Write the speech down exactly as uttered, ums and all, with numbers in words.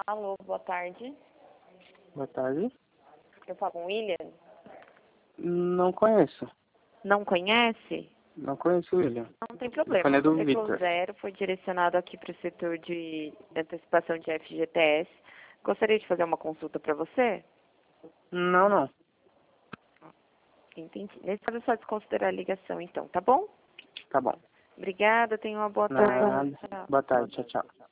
Alô, boa tarde. Boa tarde. Eu falo com o William? Não conheço. Não conhece? Não conheço o William. Não tem O problema. telefone é do O ciclo Victor. zero foi direcionado aqui para o setor de antecipação de F G T S. Gostaria de fazer uma consulta para você? Não, não. Entendi. Nesse caso, é só desconsiderar a ligação, então, tá bom? Tá bom. Obrigada, tenha uma boa Nada. tarde. Tchau. Boa tarde. Tchau, tchau.